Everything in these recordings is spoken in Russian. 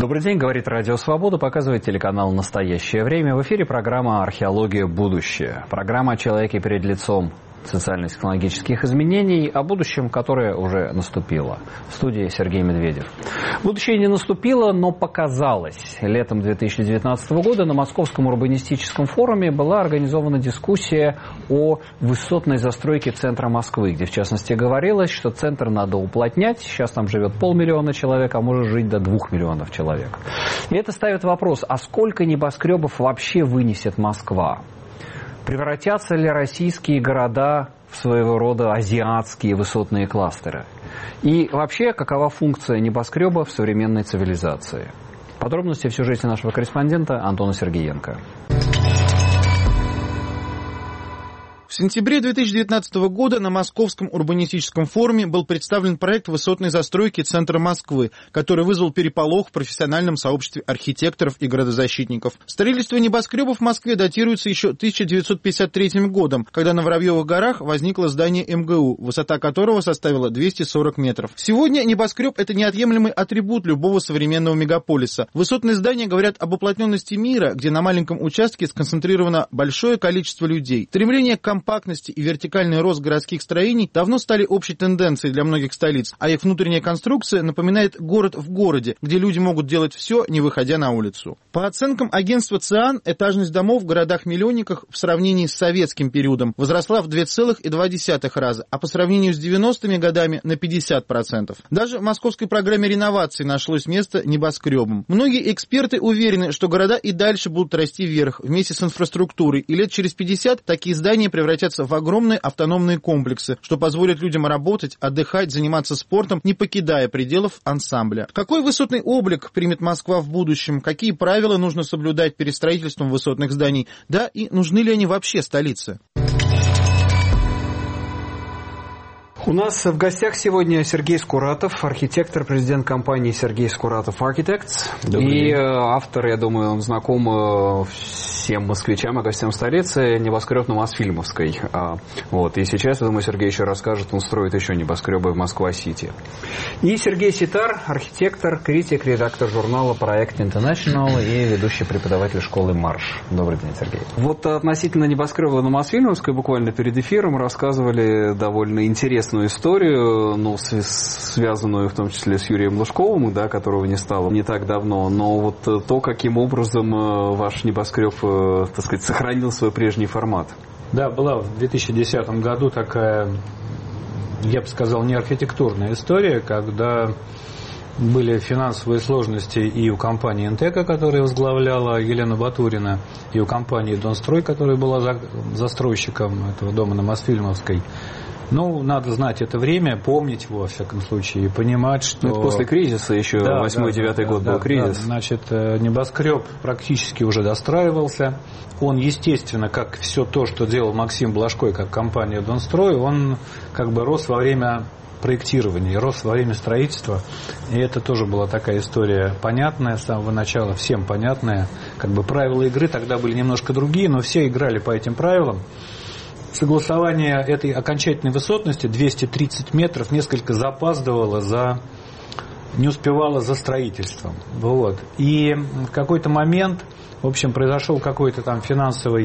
Добрый день, говорит Радио Свобода, показывает телеканал «Настоящее время». В эфире программа «Археология. Будущее». Программа о человеке перед лицом социально-технологических изменений, о будущем, которое уже наступило. В студии Сергей Медведев. Будущее не наступило, но показалось. Летом 2019 года на Московском урбанистическом форуме была организована дискуссия о высотной застройке центра Москвы, где, в частности, говорилось, что центр надо уплотнять. Сейчас там живет 500 000 человек, а может жить до 2 миллионов человек. И это ставит вопрос, а сколько небоскребов вообще вынесет Москва? Превратятся ли российские города в своего рода азиатские высотные кластеры? И вообще, какова функция небоскреба в современной цивилизации? Подробности в сюжете нашего корреспондента Антона Сергеенко. В сентябре 2019 года на Московском урбанистическом форуме был представлен проект высотной застройки центра Москвы, который вызвал переполох в профессиональном сообществе архитекторов и градозащитников. Строительство небоскребов в Москве датируется еще 1953 годом, когда на Воробьевых горах возникло здание МГУ, высота которого составила 240 метров. Сегодня небоскреб – это неотъемлемый атрибут любого современного мегаполиса. Высотные здания говорят об уплотненности мира, где на маленьком участке сконцентрировано большое количество людей. Стремление к компактности и вертикальный рост городских строений давно стали общей тенденцией для многих столиц, а их внутренняя конструкция напоминает город в городе, где люди могут делать все, не выходя на улицу. По оценкам агентства ЦИАН, этажность домов в городах-миллионниках в сравнении с советским периодом возросла в 2,2 раза, а по сравнению с 90-ми годами на 50%. Даже в московской программе реновации нашлось место небоскребам. Многие эксперты уверены, что города и дальше будут расти вверх вместе с инфраструктурой, и лет через 50 такие здания превратятся в огромные автономные комплексы, что позволит людям работать, отдыхать, заниматься спортом, не покидая пределов ансамбля. Какой высотный облик примет Москва в будущем? Какие правила нужно соблюдать перед строительством высотных зданий? Да, и нужны ли они вообще столице? У нас в гостях сегодня Сергей Скуратов, архитектор, президент компании Сергей Скуратов Architects. И автор, я думаю, он знаком всем москвичам и гостям столицы, небоскреб на Мосфильмовской. И сейчас, я думаю, Сергей еще расскажет, он строит еще небоскребы в Москва-Сити. И Сергей Ситар, архитектор, критик, редактор журнала «Проект International» и ведущий преподаватель школы «Марш». Добрый день, Сергей. Вот относительно небоскреба на Мосфильмовской буквально перед эфиром рассказывали довольно интересную историю, связанную в том числе с Юрием Лужковым, которого не стало не так давно, но вот то, каким образом ваш небоскреб, так сказать, сохранил свой прежний формат. Да, была в 2010 году такая, я бы сказал, не архитектурная история, когда были финансовые сложности и у компании «Интека», которая возглавляла Елена Батурина, и у компании «Донстрой», которая была застройщиком этого дома на Мосфильмовской. Надо знать это время, помнить его, во всяком случае, и понимать, что... после кризиса еще, 8-9 год был кризис. Небоскреб практически уже достраивался. Он, естественно, как все то, что делал Максим Блажко, как компания «Донстрой», он рос во время проектирования, рос во время строительства. И это тоже была такая история понятная с самого начала, всем понятная. Правила игры тогда были немножко другие, но все играли по этим правилам. Согласование этой окончательной высотности 230 метров несколько запаздывало не успевало за строительством. И в какой-то момент, в общем, произошел какая-то финансовая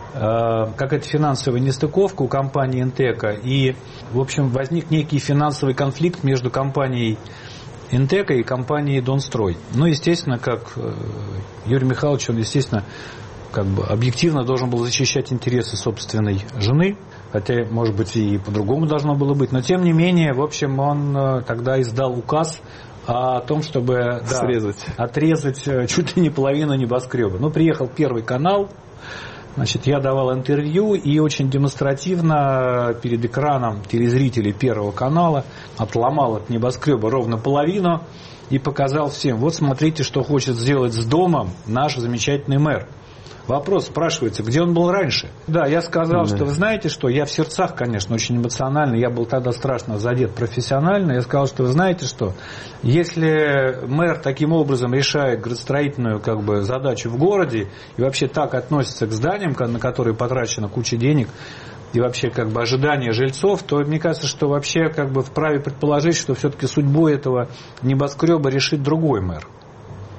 нестыковка у компании «Интека», и, в общем, возник некий финансовый конфликт между компанией «Интека» и компанией «Донстрой». Естественно, как Юрий Михайлович, он, естественно, объективно должен был защищать интересы собственной жены, хотя, может быть, и по-другому должно было быть, но, тем не менее, в общем, он тогда издал указ о том, чтобы отрезать чуть ли не половину небоскреба. Приехал Первый канал, я давал интервью и очень демонстративно перед экраном телезрителей Первого канала отломал от небоскреба ровно половину и показал всем: вот смотрите, что хочет сделать с домом наш замечательный мэр. Вопрос спрашивается, где он был раньше? Да, я сказал, что вы знаете что, я в сердцах, конечно, очень эмоционально, я был тогда страшно задет профессионально, я сказал, что вы знаете что, если мэр таким образом решает градостроительную задачу в городе и вообще так относится к зданиям, на которые потрачена куча денег, и вообще ожидания жильцов, то мне кажется, что вообще вправе предположить, что все-таки судьбу этого небоскреба решит другой мэр.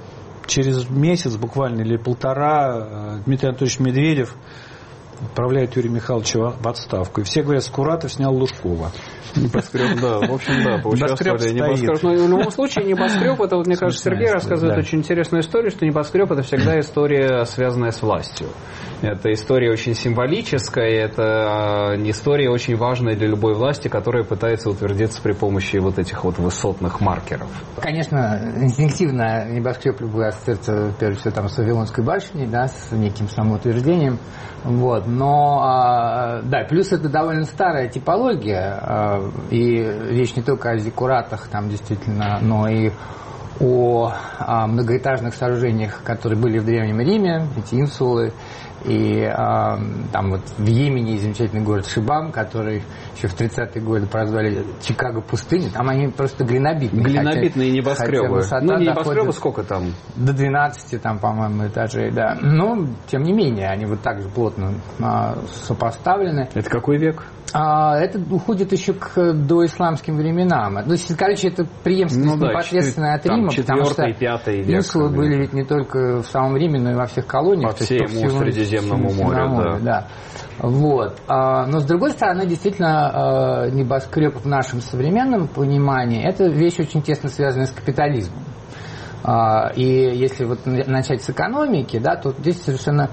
через месяц буквально или полтора Дмитрий Анатольевич Медведев отправляет Юрия Михайловича в отставку. И все говорят, Скуратов снял Лужкова. Небоскреб, да, в общем, да, поучаствовали. Небоскреб. Но в любом случае небоскреб, это, вот, мне кажется, Сергей рассказывает очень интересную историю, что небоскреб — это всегда история, связанная с властью. Это история очень символическая, это история очень важная для любой власти, которая пытается утвердиться при помощи вот этих вот высотных маркеров. Конечно, инстинктивно небоскреб любой ассоциируется, прежде всего, там, с Вавилонской башней, да, с неким самоутверждением. Вот. Но, да, плюс это довольно старая типология, и речь не только о зиккуратах, там, действительно, но и о многоэтажных сооружениях, которые были в Древнем Риме, эти инсулы, и там вот в Йемене замечательный город Шибам, который еще в 30-е годы прозвали Чикаго пустыни, там они просто глинобитные. Глинобитные небоскребы. Ну, небоскребы сколько там? До 12, там, по-моему, этажей, да. Но, тем не менее, они вот так же плотно сопоставлены. Это какой век? Это уходит еще к доисламским временам. То есть, короче, это преемственность непосредственно от Рима, потому что инсулы были ведь не только в самом Риме, но и во всех колониях. По всему Средиземному морю, да. Вот. Но, с другой стороны, действительно, небоскреб в нашем современном понимании – это вещь очень тесно связанная с капитализмом. И если вот начать с экономики, да, то здесь совершенно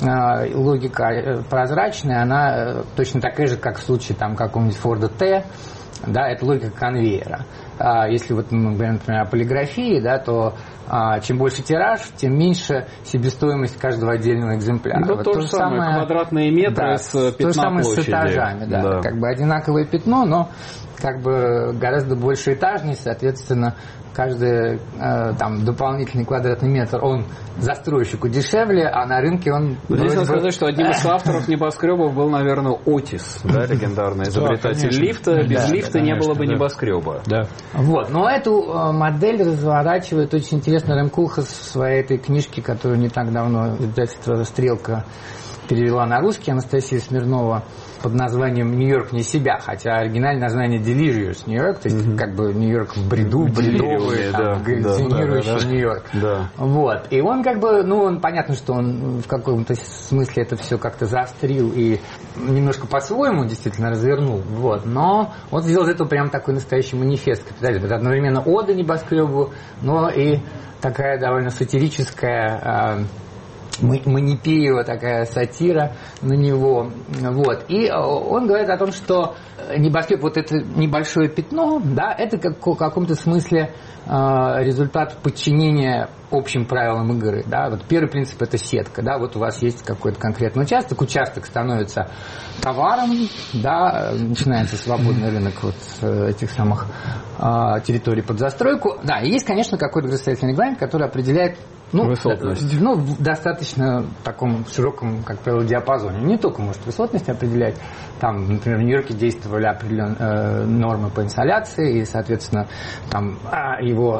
логика прозрачная, она точно такая же, как в случае там, какого-нибудь Форда Т, да, это логика конвейера. Если вот мы говорим, например, о полиграфии, да, то чем больше тираж, тем меньше себестоимость каждого отдельного экземпляра. Ну, вот то же самое, квадратные метры, да, с пятна площади. То же самое с этажами, да. Как бы одинаковое пятно, но как бы гораздо больше этажность, соответственно, каждый там дополнительный квадратный метр, он застройщику дешевле, а на рынке он... Здесь надо сказать, что одним из авторов небоскребов был, наверное, Отис, да, легендарный изобретатель лифта. Без лифта не было бы небоскреба. Да. Вот. Но эту модель разворачивает очень интересно Рэм Кулхас в своей этой книжке, которую не так давно издательство «Стрелка» перевела на русский, Анастасия Смирнова, под названием «Нью-Йорк не себя», хотя оригинальное название «Delirious Нью-Йорк», то есть как бы Нью-Йорк в бреду, бредовый, галлюцинирующий Нью-Йорк. Да. Вот. И он как бы, ну, он, понятно, что он в каком-то смысле это все как-то заострил и немножко по-своему действительно развернул. Вот. Но он сделал из этого прям такой настоящий манифест капитализма. Это одновременно ода небоскребу, но и такая довольно сатирическая манипеева такая сатира на него. Вот. И он говорит о том, что небоскреб, вот это небольшое пятно, да, это как в каком-то смысле результат подчинения общим правилам игры. Да. Вот первый принцип – это сетка. Да. Вот у вас есть какой-то конкретный участок становится товаром, да, начинается свободный рынок вот этих самых территорий под застройку. Да, и есть, конечно, какой-то градостроительный регламент, который определяет высотность. В достаточно таком широком, как правило, диапазоне. Не только может высотность определять. Там, например, в Нью-Йорке действовали определенные нормы по инсоляции, и, соответственно, там его,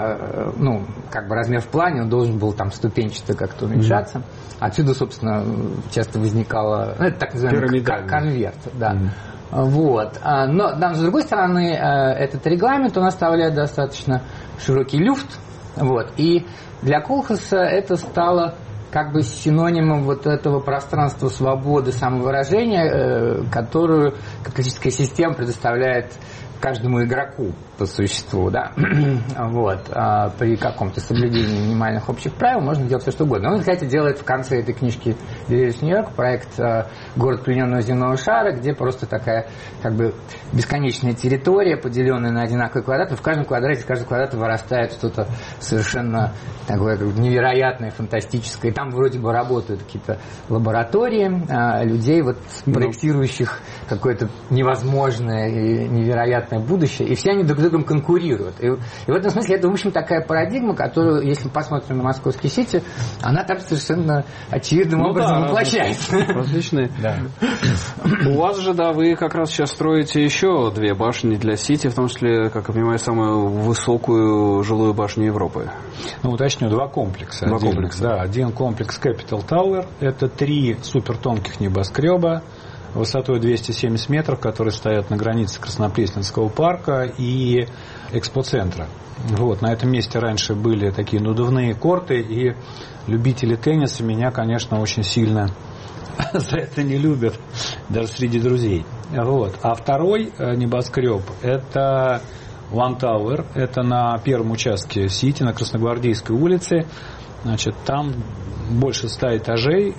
как бы размер в плане, он должен был там ступенчато как-то уменьшаться. Отсюда, собственно, часто возникало, это так называемый конверт, да. Вот. Но, с другой стороны, этот регламент, он оставляет достаточно широкий люфт. Вот. И для Кулхаса это стало как бы синонимом вот этого пространства свободы самовыражения, которую капиталистическая система предоставляет каждому игроку по существу, да, вот, при каком-то соблюдении минимальных общих правил можно делать все, что угодно. Он, кстати, делает в конце этой книжки «Delirious Нью-Йорк» проект «Город плененного земного шара», где просто такая, как бы, бесконечная территория, поделенная на одинаковые квадраты. В каждом квадрате, из каждого квадрата вырастает что-то совершенно такое, как бы, невероятное, фантастическое. И там вроде бы работают какие-то лаборатории людей, вот, проектирующих какое-то невозможное и невероятное будущее, и все они друг с другом конкурируют. И в этом смысле это, в общем, такая парадигма, которую, если мы посмотрим на Московский Сити, она там совершенно очевидным образом воплощается. Различные. Да. У вас же, да, вы как раз сейчас строите еще 2 башни для Сити, в том числе, как я понимаю, самую высокую жилую башню Европы. Уточню, 2 комплекса. Да, один комплекс Capital Tower, это 3 супертонких небоскреба, высотой 270 метров, которые стоят на границе Краснопресненского парка и экспоцентра. Вот, на этом месте раньше были такие надувные корты, и любители тенниса меня, конечно, очень сильно за это не любят, даже среди друзей. Вот. А второй небоскреб – это One Tower, это на первом участке Сити, на Красногвардейской улице. Значит, там больше 100 этажей,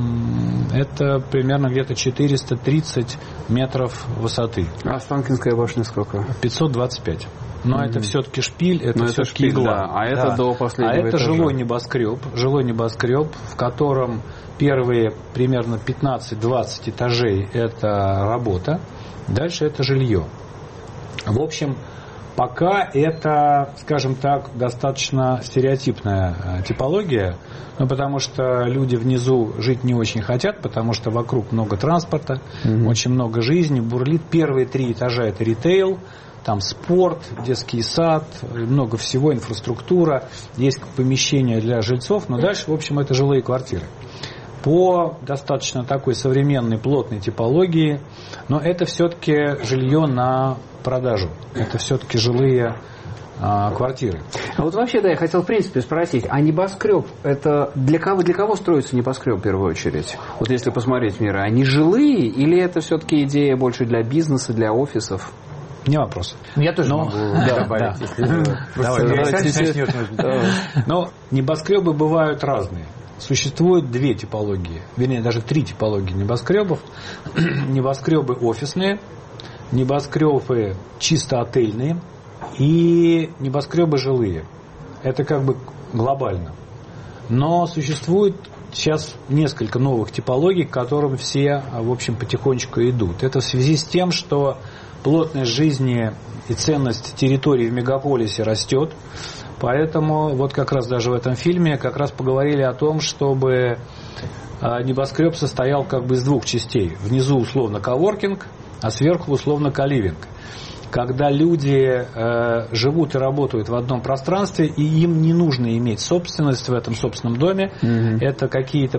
это примерно где-то 430 метров высоты. А Останкинская башня сколько? 525. Но это все-таки шпиль, это все-таки игла. Да. А это до последнего это этажа. жилой небоскреб, в котором первые примерно 15-20 этажей это работа, дальше это жилье. В общем, пока это, скажем так, достаточно стереотипная типология, потому что люди внизу жить не очень хотят, потому что вокруг много транспорта, очень много жизни, бурлит. Первые 3 этажа это ритейл, там спорт, детский сад, много всего, инфраструктура, есть помещения для жильцов, но дальше, в общем, это жилые квартиры. По достаточно такой современной, плотной типологии, но это все-таки жилье на продажу, это все-таки жилые квартиры. А вот вообще, да, я хотел в принципе спросить, а небоскреб, это для кого строится небоскреб в первую очередь? Вот если посмотреть миры, они жилые или это все-таки идея больше для бизнеса, для офисов? Не вопрос. Я тоже могу добавить, если... Но небоскребы бывают разные. Существует 2 типологии, вернее, даже 3 типологии небоскребов. Небоскребы офисные, небоскребы чисто отельные и небоскребы жилые. Это как бы глобально. Но существует сейчас несколько новых типологий, к которым все, в общем, потихонечку идут. Это в связи с тем, что плотность жизни и ценность территории в мегаполисе растет. Поэтому вот как раз даже в этом фильме как раз поговорили о том, чтобы небоскреб состоял как бы из 2 частей. Внизу условно коворкинг, а сверху условно коливинг. Когда люди живут и работают в одном пространстве, и им не нужно иметь собственность в этом собственном доме. Это какие-то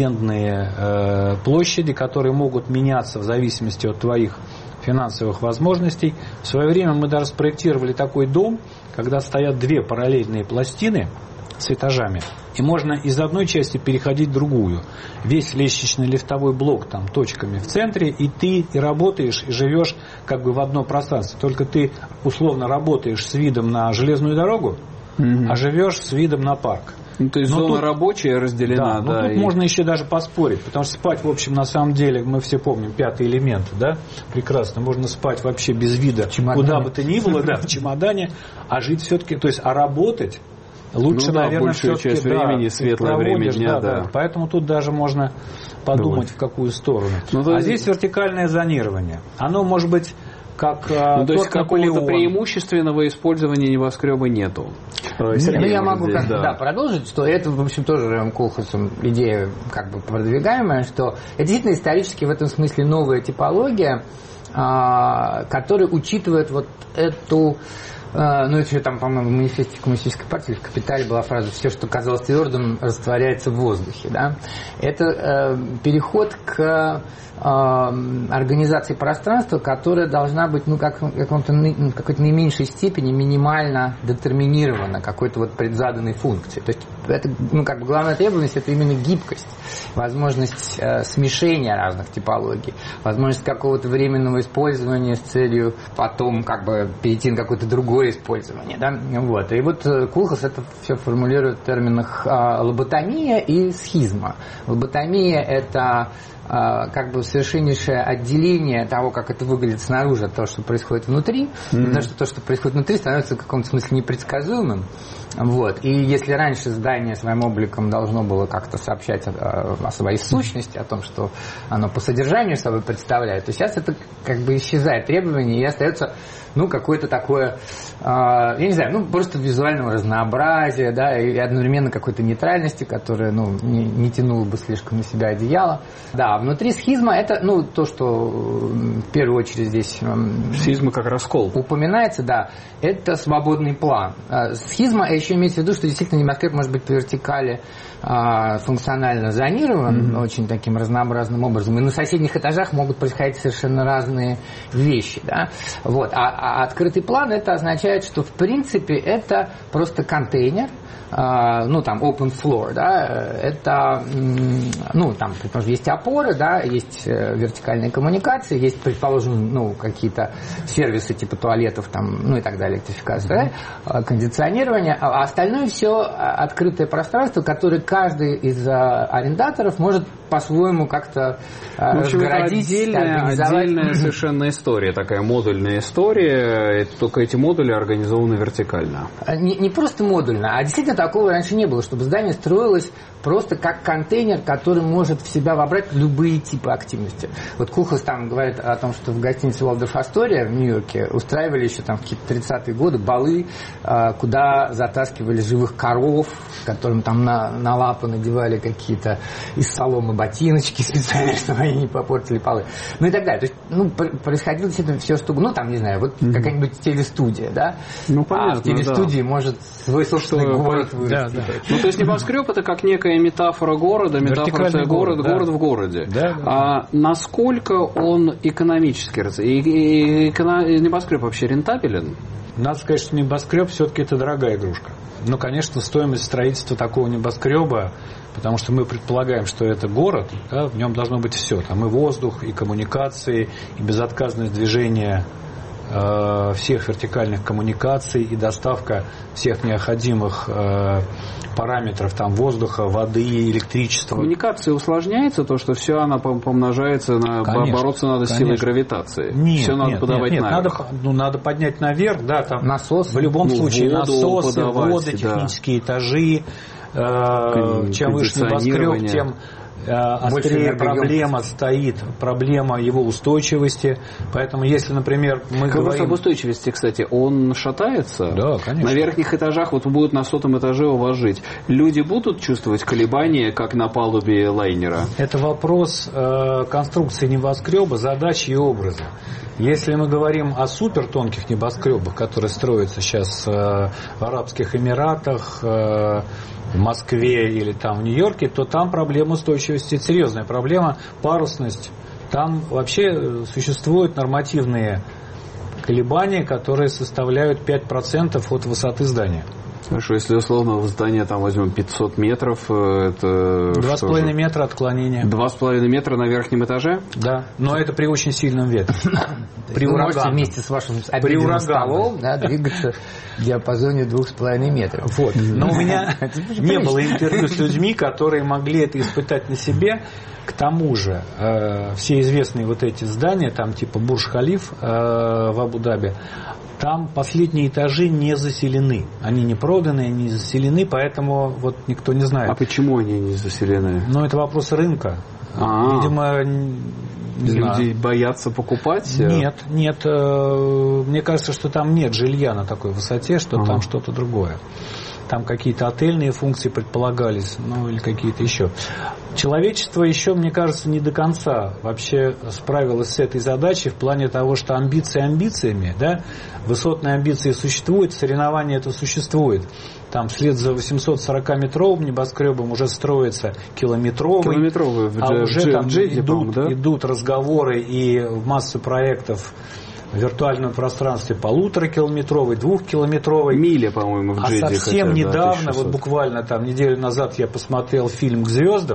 арендные площади, которые могут меняться в зависимости от твоих финансовых возможностей. В свое время мы даже спроектировали такой дом, когда стоят 2 параллельные пластины с этажами, и можно из одной части переходить в другую. Весь лестничный лифтовой блок там точками в центре, и ты и работаешь, и живешь как бы в одном пространстве. Только ты условно работаешь с видом на железную дорогу, а живешь с видом на парк. Ну, то есть зона рабочая разделена. Да, тут можно еще даже поспорить, потому что спать, в общем, на самом деле, мы все помним 5-й элемент, да, прекрасно, можно спать вообще без вида, куда бы то ни было, да, в чемодане, а жить все-таки, то есть, а работать лучше, наверное, большую часть времени, светлое время дня, да. Поэтому тут даже можно подумать, в какую сторону. Здесь вертикальное зонирование. Оно может быть как то есть какого-то преимущественного использования небоскреба нету. Я могу продолжить, что это, в общем, тоже Рэем Кулхасом идея как бы продвигаемая, что это действительно исторически в этом смысле новая типология, которая учитывает вот эту... это еще там, по-моему, в манифесте Коммунистической партии, в «Капитале» была фраза «все, что казалось твердым, растворяется в воздухе». Да? Это переход к организации пространства, которая должна быть в какой-то наименьшей степени минимально детерминирована какой-то вот предзаданной функцией. То есть это, главная требовательность – это именно гибкость, возможность смешения разных типологий, возможность какого-то временного использования с целью потом перейти на какое-то другое использование. Да? Вот. И вот Кулхас это все формулирует в терминах лоботомия и схизма. Лоботомия – это совершеннейшее отделение того, как это выглядит снаружи, от того, что происходит внутри, потому что то, что происходит внутри, становится в каком-то смысле непредсказуемым. Вот. И если раньше здание своим обликом должно было как-то сообщать о своей сущности, о том, что оно по содержанию собой представляет, то сейчас это исчезает требование, и остается какое-то такое, я не знаю, просто визуального разнообразия, да, и одновременно какой-то нейтральности, которая, не тянула бы слишком на себя одеяло. Да, внутри схизма это, ну, то, что в первую очередь здесь схизма как раскол упоминается, да, это свободный план. Схизма еще имеется в виду, что действительно небоскреб может быть по вертикали функционально зонирован очень таким разнообразным образом, и на соседних этажах могут происходить совершенно разные вещи, да? Вот. А открытый план это означает, что в принципе это просто контейнер, ну, там, open floor, да, это, ну, там, предположим, есть опоры, да, есть вертикальные коммуникации, есть, предположим, ну, какие-то сервисы типа туалетов, там, ну, и так далее, электрификация, да, кондиционирование, а остальное все открытое пространство, которое каждый из арендаторов может по-своему как-то разгородить, отдельная совершенно история, такая модульная история, только эти модули организованы вертикально. Не просто модульно, а действительно такого раньше не было, чтобы здание строилось просто как контейнер, который может в себя вобрать любые типы активности. Вот Кухас там говорит о том, что в гостинице Waldorf Astoria в Нью-Йорке устраивали еще там в какие-то 30-е годы балы, куда затаскивали живых коров, которым там на лапы надевали какие-то из соломы ботиночки специально, чтобы они не попортили полы. Ну и так далее. То есть, ну, происходило действительно все, что... Ну, там, не знаю, вот какая-нибудь телестудия, да? Ну, понятно, в телестудии может свой собственный город вырасти. Да. Ну, то есть небоскреб это как некая метафора города, метафора город в городе. Да. А насколько он экономически... И небоскреб вообще рентабелен? Надо сказать, что небоскреб все-таки это дорогая игрушка. Ну, конечно, стоимость строительства такого небоскреба, потому что мы предполагаем, что это город, да, в нем должно быть все. Там и воздух, и коммуникации, и безотказность движения всех вертикальных коммуникаций, и доставка всех необходимых параметров там, воздуха, воды, электричества. Коммуникация усложняется, то, что все она помножается, бороться надо с силой гравитации. Все надо подавать наверх. Надо поднять наверх, да, там насос. В любом случае насосы, воды, технические этажи. Чем выше небоскреб, тем острее проблема стоит, проблема его устойчивости. Поэтому, если, например, мы говорим... об устойчивости, кстати, он шатается? Да, конечно. На верхних этажах, вот будут на 100-м этаже у вас жить, люди будут чувствовать колебания, как на палубе лайнера? Это вопрос конструкции небоскреба, задачи и образа. Если мы говорим о супертонких небоскребах, которые строятся сейчас в Арабских Эмиратах, в Москве или там в Нью-Йорке, то там проблема устойчивости серьезная. Проблема парусность. Там вообще существуют нормативные колебания, которые составляют 5% от высоты здания. Хорошо, если условно в здании там возьмем 500 метров, это... 2,5 метра отклонения. 2,5 метра на верхнем этаже? Да, но это при очень сильном ветре. При ураганном. Вместе с вашим обеденным столом двигаться в диапазоне 2,5 метров. Вот. Но у меня не было интервью с людьми, которые могли это испытать на себе. К тому же, все известные вот эти здания, там типа Бурдж-Халиф в Абу-Даби, там последние этажи не заселены. Они не проданы, они не заселены, поэтому вот никто не знает. А почему они не заселены? Ну, это вопрос рынка. Видимо, люди боятся покупать? Нет. Мне кажется, что там нет жилья на такой высоте, что там что-то другое. Там какие-то отельные функции предполагались, ну или какие-то еще. Человечество еще, мне кажется, не до конца вообще справилось с этой задачей в плане того, что амбиции амбициями, да, высотные амбиции существуют, соревнования это существует. Там вслед за 840-метровым небоскребом уже строится километровый. Уже там идут разговоры и массу проектов в виртуальном пространстве 1,5-километровый, 2-километровый. Миля, по-моему, в Джеде. А совсем недавно, вот буквально там неделю назад я посмотрел фильм «К звездам»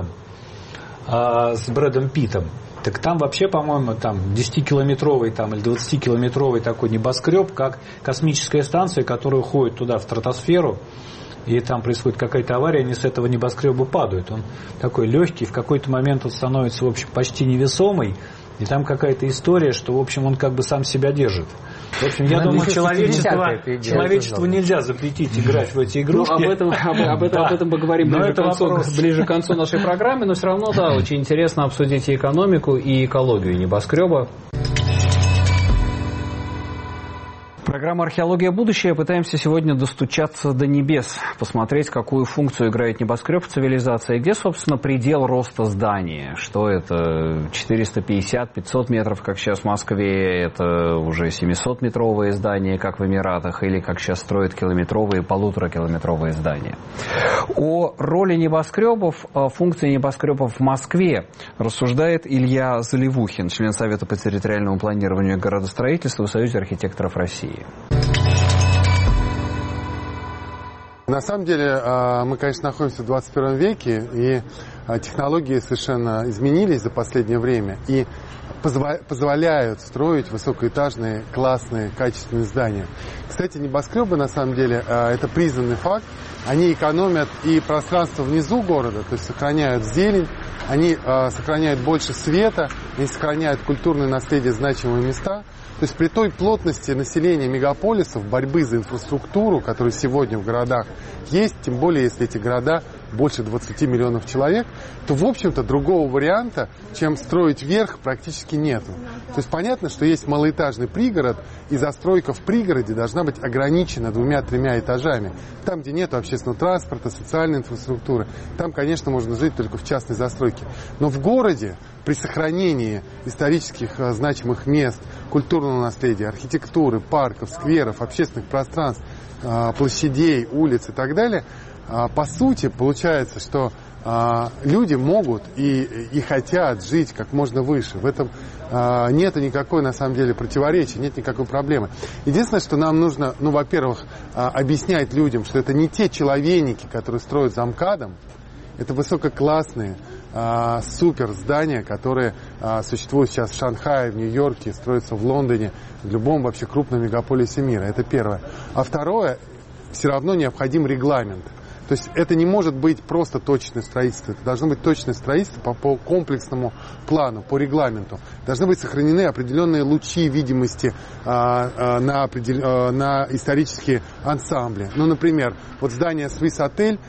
с Брэдом Питтом. Так там вообще, по-моему, там 10-километровый там, или 20-километровый такой небоскреб, как космическая станция, которая уходит туда, в стратосферу, и там происходит какая-то авария, они с этого небоскреба падают. Он такой легкий, в какой-то момент он становится, в общем, почти невесомый, и там какая-то история, что, в общем, он как бы сам себя держит. В общем, я думаю, человечеству нельзя запретить играть в эти игрушки. Ну, об этом поговорим ближе к концу нашей программы, но все равно, да, очень интересно обсудить и экономику, и экологию небоскреба. Программа «Археология. Будущее». Пытаемся сегодня достучаться до небес, посмотреть, какую функцию играет небоскреб в цивилизации, где, собственно, предел роста здания. Что это 450-500 метров, как сейчас в Москве, это уже 700-метровые здания, как в Эмиратах, или как сейчас строят километровые, 1,5-километровые здания. О роли небоскребов, о функции небоскребов в Москве рассуждает Илья Заливухин, член Совета по территориальному планированию и градостроительству в Союзе архитекторов России. На самом деле мы, конечно, находимся в 21 веке, и технологии совершенно изменились за последнее время и позволяют строить высокоэтажные, классные, качественные здания. Кстати, небоскребы, на самом деле, это признанный факт. Они экономят и пространство внизу города, то есть сохраняют зелень, они сохраняют больше света, они сохраняют культурное наследие, значимые места. То есть при той плотности населения мегаполисов, борьбы за инфраструктуру, которая сегодня в городах есть, тем более если эти города больше 20 миллионов человек, то, в общем-то, другого варианта, чем строить вверх, практически нету. То есть понятно, что есть малоэтажный пригород, и застройка в пригороде должна быть ограничена 2-3 этажами. Там, где нет общественного транспорта, социальной инфраструктуры, там, конечно, можно жить только в частной застройке. Но в городе, при сохранении исторических значимых мест, культурного наследия, архитектуры, парков, скверов, общественных пространств, площадей, улиц и так далее, по сути, получается, что люди могут и хотят жить как можно выше. В этом нет никакой, на самом деле, противоречия, нет никакой проблемы. Единственное, что нам нужно, во-первых, объяснять людям, что это не те человейники, которые строят за МКАДом, это высококлассные, супер здания, которые существуют сейчас в Шанхае, в Нью-Йорке, строятся в Лондоне, в любом вообще крупном мегаполисе мира. Это первое. А второе, все равно необходим регламент. То есть это не может быть просто точное строительство. Это должно быть точное строительство по комплексному плану, по регламенту. Должны быть сохранены определенные лучи видимости на исторические ансамбли. Ну, например, вот здание Swiss Hotel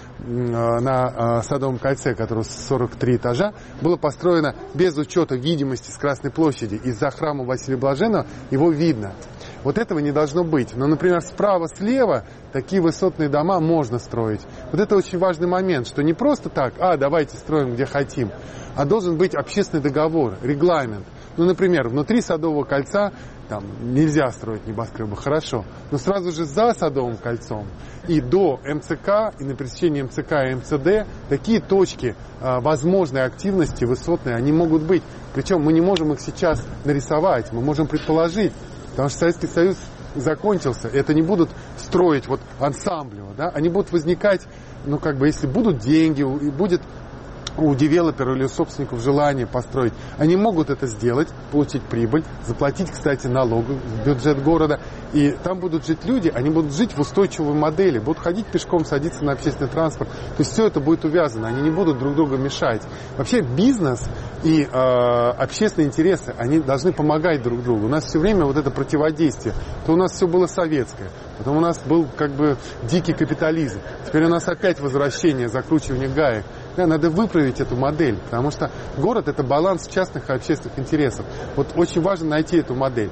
на Садовом кольце, которое 43 этажа, было построено без учета видимости с Красной площади. Из-за храма Василия Блаженного его видно. Вот этого не должно быть. Но, например, справа-слева такие высотные дома можно строить. Вот это очень важный момент, что не просто так, давайте строим где хотим, а должен быть общественный договор, регламент. Ну, например, внутри Садового кольца там нельзя строить небоскребы, хорошо, но сразу же за Садовым кольцом и до МЦК, и на пересечении МЦК и МЦД такие точки возможной активности высотной, они могут быть. Причем мы не можем их сейчас нарисовать, мы можем предположить, потому что Советский Союз закончился, это не будут строить вот ансамблево, да? Они будут возникать, если будут деньги, и будет у девелопера или у собственников желание построить, они могут это сделать, получить прибыль, заплатить, кстати, налоги в бюджет города, и там будут жить люди, они будут жить в устойчивой модели, будут ходить пешком, садиться на общественный транспорт, то есть все это будет увязано, они не будут друг другу мешать. Вообще бизнес и общественные интересы, они должны помогать друг другу. У нас все время вот это противодействие, то у нас все было советское, потом у нас был дикий капитализм, теперь у нас опять возвращение, закручивание гаек. Да, надо выправить эту модель, потому что город – это баланс частных и общественных интересов. Вот очень важно найти эту модель.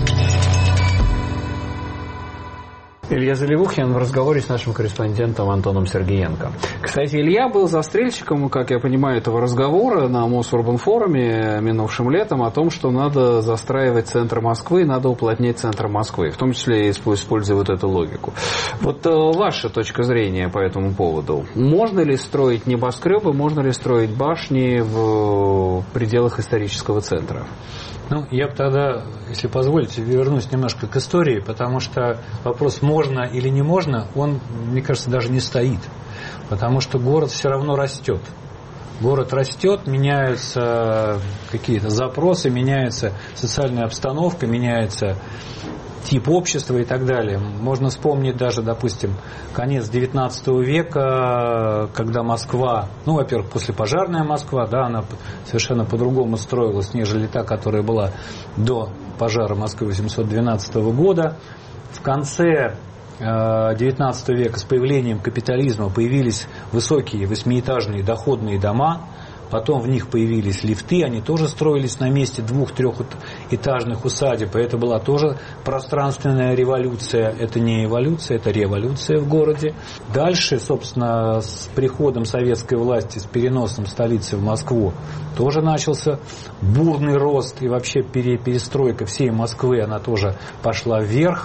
Илья Заливухин в разговоре с нашим корреспондентом Антоном Сергеенко. Кстати, Илья был застрельщиком, как я понимаю, этого разговора на Мосурбанфоруме минувшим летом о том, что надо застраивать центр Москвы, надо уплотнять центр Москвы, в том числе используя вот эту логику. Вот ваша точка зрения по этому поводу. Можно ли строить небоскребы, можно ли строить башни в пределах исторического центра? Я бы тогда, если позволите, вернусь немножко к истории, потому что вопрос можно или не можно, он, мне кажется, даже не стоит. Потому что город все равно растет. Город растет, меняются какие-то запросы, меняется социальная обстановка, меняется тип общества и так далее. Можно вспомнить даже, допустим, конец XIX века, когда Москва, во-первых, послепожарная Москва, да, она совершенно по-другому строилась, нежели та, которая была до пожара Москвы 812 года. В конце XIX века с появлением капитализма появились высокие 8-этажные доходные дома, потом в них появились лифты, они тоже строились на месте 2-3-этажных усадеб, и это была тоже пространственная революция, это не эволюция, это революция в городе. Дальше, собственно, с приходом советской власти, с переносом столицы в Москву, тоже начался бурный рост, и вообще перестройка всей Москвы, она тоже пошла вверх.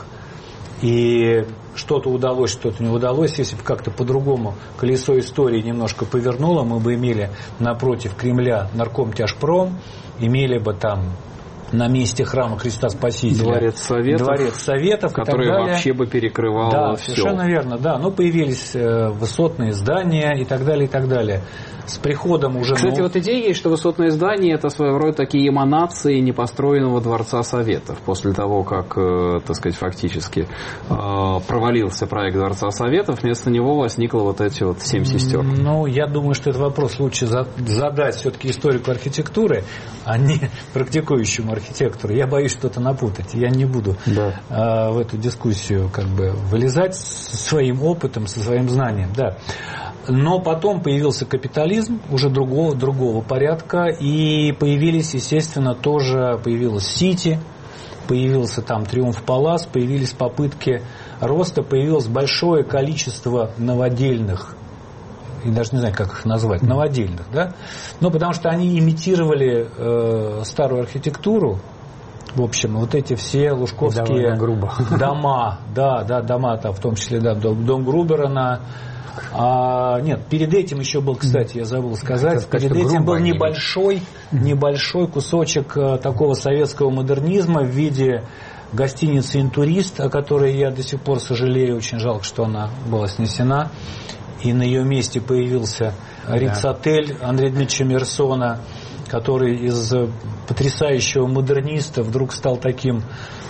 И что-то удалось, что-то не удалось. Если бы как-то по-другому колесо истории немножко повернуло, мы бы имели напротив Кремля Наркомтяжпром, имели бы там на месте храма Христа Спасителя Дворец Советов, который вообще бы перекрывал да, все. Совершенно верно, да. Но появились высотные здания и так далее, и так далее. С приходом уже... Кстати, вот идея есть, что высотные здания — это своего рода такие эманации непостроенного Дворца Советов. После того, как, так сказать, фактически провалился проект Дворца Советов, вместо него возникло вот эти вот 7 сестер. Ну, я думаю, что этот вопрос лучше задать все-таки историку архитектуры, а не практикующему архитектору. Я боюсь что-то напутать. Я не буду в эту дискуссию как бы вылезать со своим опытом, со своим знанием. Да. Но потом появился капитализм уже другого порядка, и появились, естественно, тоже появилась Сити, появился там Триумф Палас, появились попытки роста, появилось большое количество новодельных, и даже не знаю, как их назвать, новодельных, да? Ну, потому что они имитировали старую архитектуру. В общем, вот эти все лужковские дома, дома, там, в том числе дом Груберона. Нет, перед этим еще был, кстати, я забыл сказать, перед этим был небольшой кусочек такого советского модернизма в виде гостиницы «Интурист», о которой я до сих пор сожалею, очень жалко, что она была снесена, и на ее месте появился Рикс-отель Андрея Дмитриевича Мерсона, который из потрясающего модерниста вдруг стал таким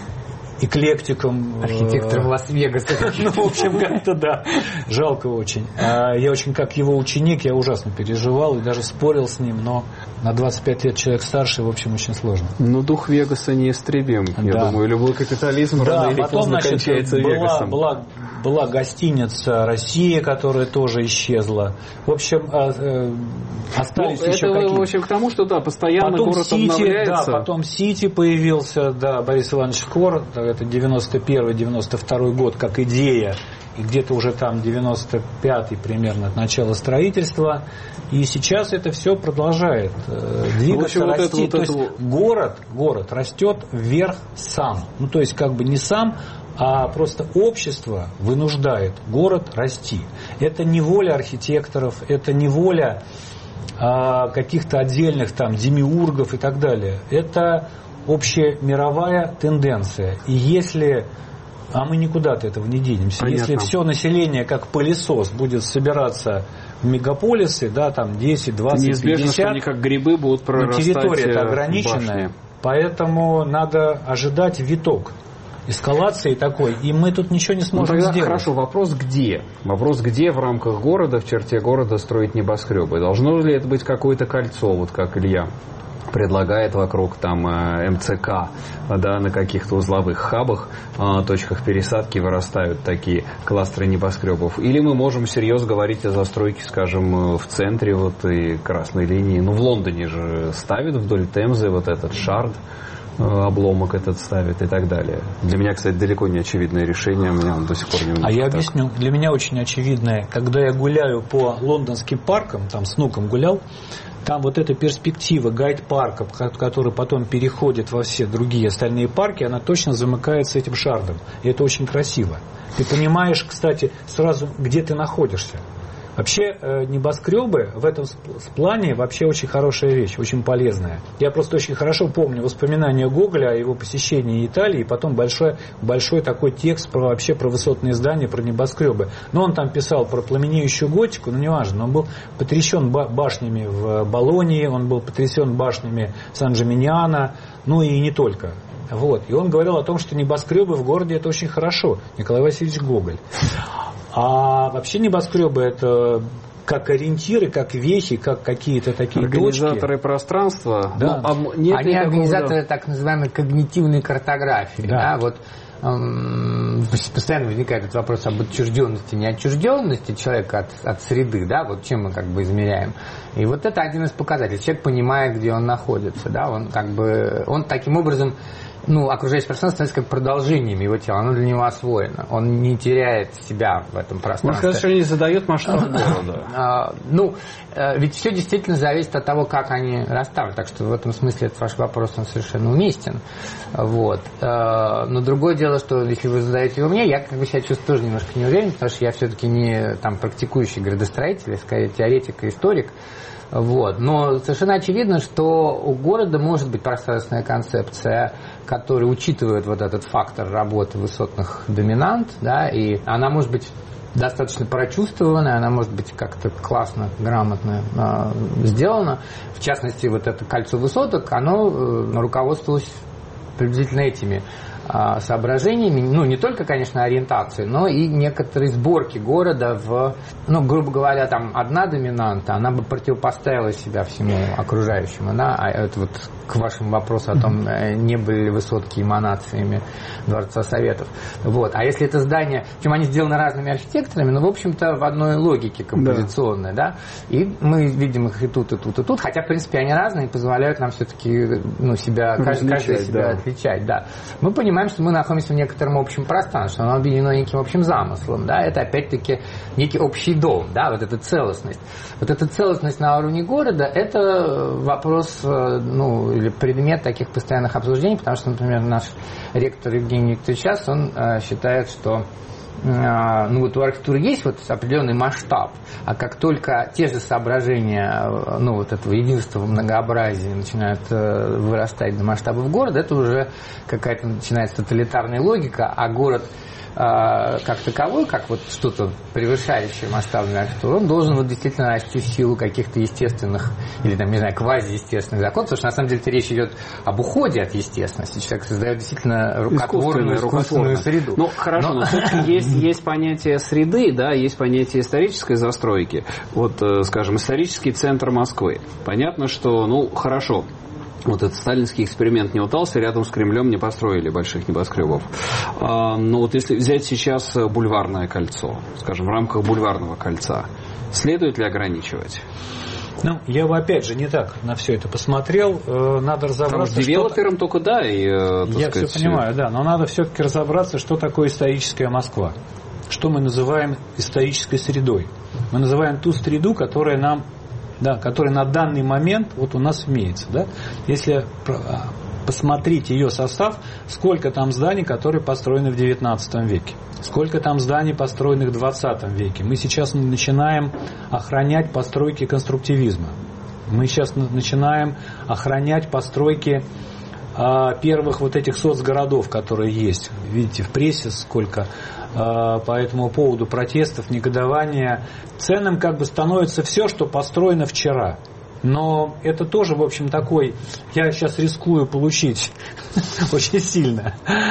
эклектиком. Архитектором Лас-Вегаса. Ну, в общем, как-то да. Жалко очень. Я очень, как его ученик, я ужасно переживал и даже спорил с ним, но на 25 лет человек старше, в общем, очень сложно. Ну, дух Вегаса неистребим. Я думаю, любой капитализм рано или поздно кончается Вегасом. Была гостиница «Россия», которая тоже исчезла. В общем, остались еще какие-то. В общем, к тому, что да, постоянно потом город Сити, обновляется. Да, потом Сити появился, да, Борис Иванович Скор, это 91-92 год, как идея, и где-то уже там 95-й примерно от начала строительства. И сейчас это все продолжает двигаться, расти. То есть город растет вверх сам. Ну, то есть как бы не сам, а просто общество вынуждает город расти. Это не воля архитекторов, это не воля каких-то отдельных там демиургов и так далее. Это общемировая тенденция. И если... А мы никуда от этого не денемся. Понятно. Если все население как пылесос будет собираться в мегаполисы, да, там 10, 20, неизбежно, 50... что они как грибы будут прорастать. Территория-то ограниченная. Башни. Поэтому надо ожидать виток эскалации такой, и мы тут ничего не сможем сделать. Хорошо, вопрос где? Вопрос где в рамках города, в черте города строить небоскребы? Должно ли это быть какое-то кольцо, вот как Илья предлагает вокруг там МЦК, да, на каких-то узловых хабах, точках пересадки вырастают такие кластеры небоскребов? Или мы можем серьезно говорить о застройке, скажем, в центре вот и красной линии? Ну, в Лондоне же ставят вдоль Темзы вот этот шард, обломок этот ставит и так далее. Для меня, кстати, далеко не очевидное решение, мне он до сих пор не я объясню. Для меня очень очевидное, когда я гуляю по лондонским паркам, там с внуком гулял, там вот эта перспектива гайд-парка, который потом переходит во все другие остальные парки, она точно замыкается этим шардом. И это очень красиво. Ты понимаешь, кстати, сразу, где ты находишься. Вообще небоскребы в этом плане вообще очень хорошая вещь, очень полезная. Я просто очень хорошо помню воспоминания Гоголя о его посещении Италии, и потом большой такой текст про высотные здания, про небоскребы. Но он там писал про пламенеющую готику, но неважно. Он был потрясен башнями в Болонии, он был потрясен башнями Сан-Джиминьяно, ну и не только. Вот. И он говорил о том, что небоскребы в городе это очень хорошо. Николай Васильевич Гоголь. А вообще небоскребы это как ориентиры, как вехи, как какие-то такие организаторы точки. Пространства. Да. Они организаторы так называемой когнитивной картографии. Да. Да? Вот постоянно возникает этот вопрос об отчужденности, неотчужденности человека от среды, да, вот чем мы как бы измеряем. И вот это один из показателей. Человек понимает, где он находится, да, он таким образом, окружающее пространство становится как продолжением его тела, оно для него освоено. Он не теряет себя в этом пространстве. Можно сказать, что не задает масштаб города. Ведь все действительно зависит от того, как они расставлены. Так что в этом смысле этот ваш вопрос, он совершенно уместен. Вот. Но другое дело, что если вы задаете его мне, я как бы себя чувствую тоже немножко не уверен, потому что я все-таки не практикующий градостроитель, а скорее теоретик и историк. Вот. Но совершенно очевидно, что у города может быть пространственная концепция, которая учитывает вот этот фактор работы высотных доминант, да, и она может быть достаточно прочувствованная, она может быть как-то классно, грамотно сделана. В частности, вот это кольцо высоток, оно руководствовалось приблизительно этими соображениями, не только, конечно, ориентации, но и некоторые сборки города в, грубо говоря, там одна доминанта, она бы противопоставила себя всему окружающему, да, а это вот к вашему вопросу о том, не были ли высотки эманациями Дворца Советов. Вот. А если это здание, причем они сделаны разными архитекторами, в общем-то, в одной логике композиционной, да, и мы видим их и тут, и тут, и тут, хотя, в принципе, они разные и позволяют нам все-таки, себя, каждый себя отличать, да. Мы понимаем, что мы находимся в некотором общем пространстве, оно объединено неким общим замыслом, да, это опять-таки некий общий дом, да, вот эта целостность. Вот эта целостность на уровне города, это вопрос, или предмет таких постоянных обсуждений, потому что, например, наш ректор Евгений Викторович сейчас, он считает, что вот у архитектуры есть вот определенный масштаб, а как только те же соображения, вот этого единства в многообразии начинают вырастать до масштабов города, это уже какая-то начинается тоталитарная логика, а город как таковой, как вот что-то превышающее масштабную архитектуру, он должен вот действительно расти в силу каких-то естественных или квазиестественных законов, потому что на самом деле речь идет об уходе от естественности. Человек создает действительно рукотворную искусственную среду. Хорошо, но все-таки есть понятие среды, да, есть понятие исторической застройки. Вот, скажем, исторический центр Москвы. Понятно, что, хорошо. Вот этот сталинский эксперимент не удался, рядом с Кремлем не построили больших небоскребов. Но вот если взять сейчас бульварное кольцо, скажем, в рамках бульварного кольца, следует ли ограничивать? Я бы опять же не так на все это посмотрел. Надо разобраться. С девелопером только да. Я все понимаю, да, но надо все-таки разобраться, что такое историческая Москва. Что мы называем исторической средой. Мы называем ту среду, которая на данный момент вот у нас имеется. Да? Если посмотреть ее состав, сколько там зданий, которые построены в XIX веке, сколько там зданий, построенных в XX веке. Мы сейчас начинаем охранять постройки конструктивизма. Мы сейчас начинаем охранять постройки первых вот этих соцгородов, которые есть. Видите, в прессе сколько по этому поводу протестов, негодования. Ценным становится все, что построено вчера. Но это тоже, в общем, такой, я сейчас рискую получить очень сильно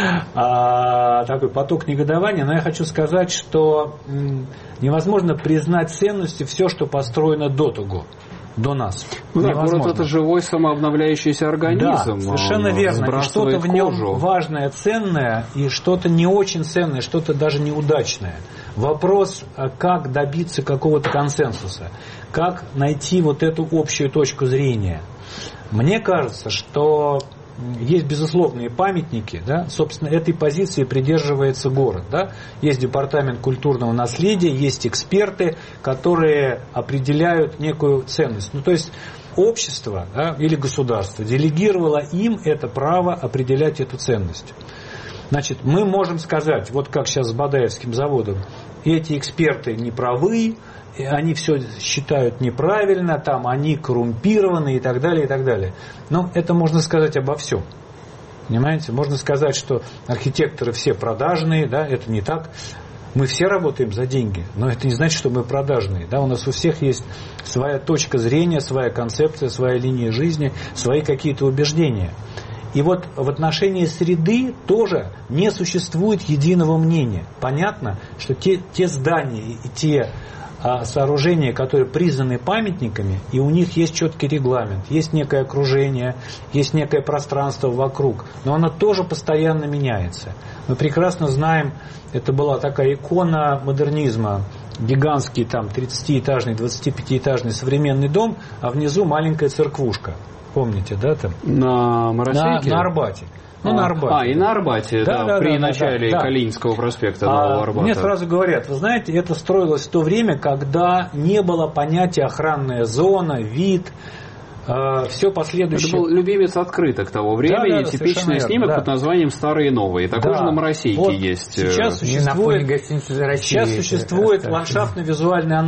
такой поток негодования, но я хочу сказать, что невозможно признать ценностью все, что построено до того. До нас. Город — это живой самообновляющийся организм. Да, совершенно верно. И что-то в нем важное, ценное, и что-то не очень ценное, что-то даже неудачное. Вопрос, как добиться какого-то консенсуса, как найти вот эту общую точку зрения. Мне кажется, что есть безусловные памятники, да, собственно, этой позиции придерживается город. Да. Есть департамент культурного наследия, есть эксперты, которые определяют некую ценность. То есть общество, да, или государство делегировало им это право определять эту ценность. Значит, мы можем сказать, вот как сейчас с Бадаевским заводом, эти эксперты не правы, они все считают неправильно, там они коррумпированы и так далее, и так далее. Но это можно сказать обо всем. Понимаете? Можно сказать, что архитекторы все продажные, да, это не так. Мы все работаем за деньги, но это не значит, что мы продажные. Да? У нас у всех есть своя точка зрения, своя концепция, своя линия жизни, свои какие-то убеждения. И вот в отношении среды тоже не существует единого мнения. Понятно, что те здания и те сооружения, которые признаны памятниками, и у них есть четкий регламент, есть некое окружение, есть некое пространство вокруг, но оно тоже постоянно меняется. Мы прекрасно знаем, это была такая икона модернизма, гигантский там 30-этажный, 25-этажный современный дом, а внизу маленькая церквушка. Помните, да, там? На Моросейке? На Арбате. На Арбате. И на Арбате, при начале Калининского проспекта Нового Арбата. Мне сразу говорят, вы знаете, это строилось в то время, когда не было понятия охранная зона, вид, все последующее. Это был любимец открыток того времени, типичный снимок под названием «Старые и новые». Такой же на Моросейке есть. Сейчас существует ландшафтно-визуальное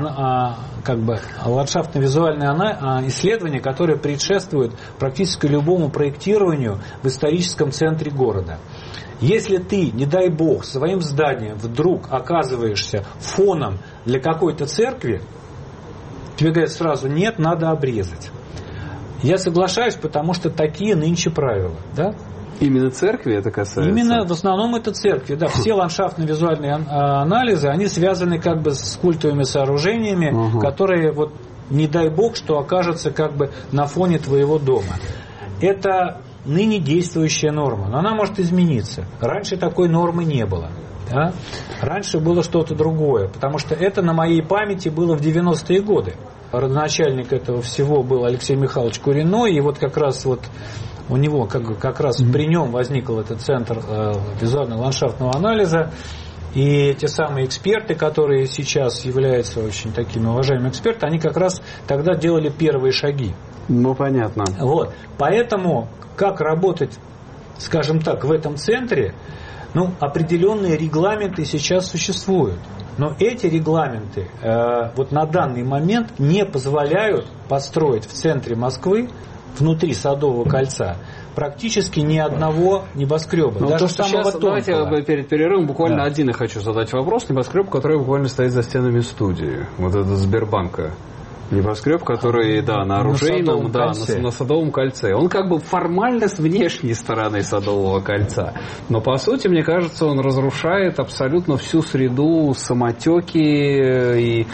исследование, которое предшествует практически любому проектированию в историческом центре города. Если ты, не дай бог, своим зданием вдруг оказываешься фоном для какой-то церкви, тебе говорят сразу: нет, надо обрезать. Я соглашаюсь, потому что такие нынче правила. Да? Именно церкви это касается? Именно, в основном это церкви. Да. Все ландшафтно-визуальные анализы, они связаны как бы с культовыми сооружениями, которые, вот, не дай бог, что окажутся как бы на фоне твоего дома. Это ныне действующая норма, но она может измениться. Раньше такой нормы не было. Да? Раньше было что-то другое, потому что это на моей памяти было в 90-е годы. Родоначальник этого всего был Алексей Михайлович Куриной, и вот как раз вот у него, как раз при нем возник этот центр визуального ландшафтного анализа, и те самые эксперты, которые сейчас являются очень такими уважаемыми экспертами, они как раз тогда делали первые шаги. Ну, понятно. Вот. Поэтому, как работать, скажем так, в этом центре, определенные регламенты сейчас существуют. Но эти регламенты вот на данный момент не позволяют построить в центре Москвы, внутри Садового кольца, практически ни одного небоскреба. Даже самого тонкого. Давайте перед перерывом буквально один я хочу задать вопрос. Небоскреб, который буквально стоит за стенами студии. Вот это Сбербанка. Небоскреб, который, на оружейном, на Садовом кольце. Он как бы формально с внешней стороны Садового кольца. Но по сути, мне кажется, он разрушает абсолютно всю среду самотеки и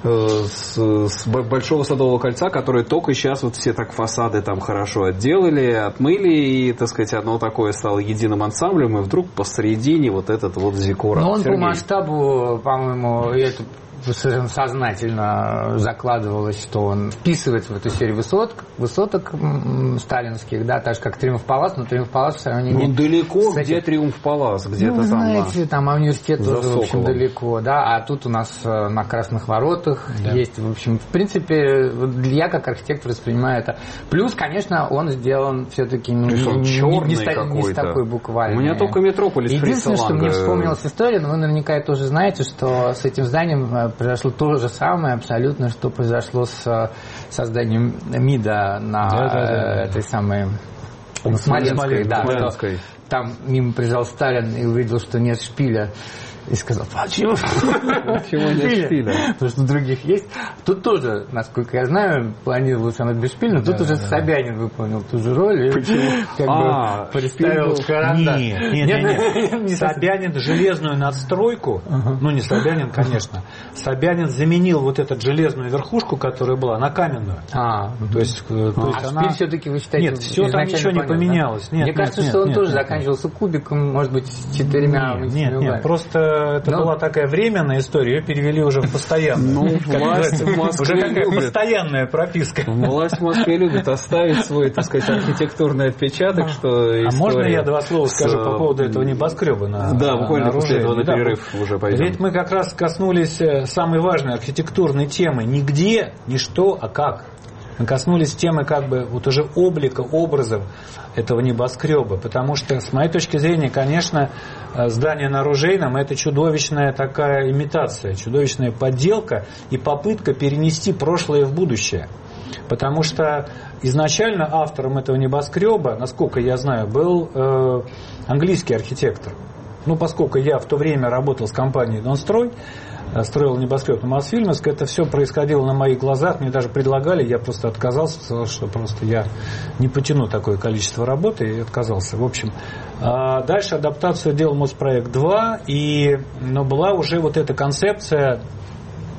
с Большого Садового кольца, которые только сейчас вот все так фасады там хорошо отделали, отмыли, и, так сказать, оно такое стало единым ансамблем, и вдруг посередине вот этот вот зиккурат. Но он по масштабу, по-моему, это совершенно сознательно закладывалось, что он вписывается в эту серию высоток сталинских, так же как Триумф Палас, но Триумф Палас в сравнении далеко, где Триумф Палас, где-то там. Знаете, там университет тоже, в общем, далеко, а тут у нас на Красных Воротах есть, в общем, в принципе, я как архитектор воспринимаю это. Плюс, конечно, он сделан все-таки не с такой буквальной. У меня только Метрополис. Единственное, что мне вспомнилась история, но вы наверняка тоже знаете, что с этим зданием произошло то же самое абсолютно, что произошло с созданием МИДа на этой самой Смоленской. Смоленской. Там мимо приезжал Сталин и увидел, что нет шпиля. И сказал: почему? Почему нет шпиля? Потому что других есть. Тут тоже, насколько я знаю, планировалось оно без шпиля, но тут уже Собянин выполнил ту же роль. Почему? Представил карандаш. Нет. Собянин железную надстройку, не Собянин, конечно, Собянин заменил вот эту железную верхушку, которая была, на каменную. То есть шпиль все-таки, вы считаете, нет, все там ничего не поменялось. Мне кажется, что он тоже заканчивался кубиком, может быть, с 4 Нет, просто это была такая временная история, ее перевели уже в постоянную. Власть в Москве уже какая постоянная прописка. Власть в Москве любит оставить свой, так сказать, архитектурный отпечаток, что А можно я два слова скажу по поводу этого небоскреба? Да, буквально после этого на перерыв уже пойдем. Ведь мы как раз коснулись самой важной архитектурной темы. Не где, не что, а как. Мы коснулись темы как бы вот уже облика, образов этого небоскреба, потому что, с моей точки зрения, конечно, здание на Оружейном — это чудовищная такая имитация, чудовищная подделка и попытка перенести прошлое в будущее. Потому что изначально автором этого небоскреба, насколько я знаю, был английский архитектор. Поскольку я в то время работал с компанией «Донстрой», строил небоскреб на Мосфильмовской, это все происходило на моих глазах, мне даже предлагали, я просто отказался, сказал, что просто я не потяну такое количество работы, и отказался. В общем, дальше адаптацию делал Моспроект 2, но была уже вот эта концепция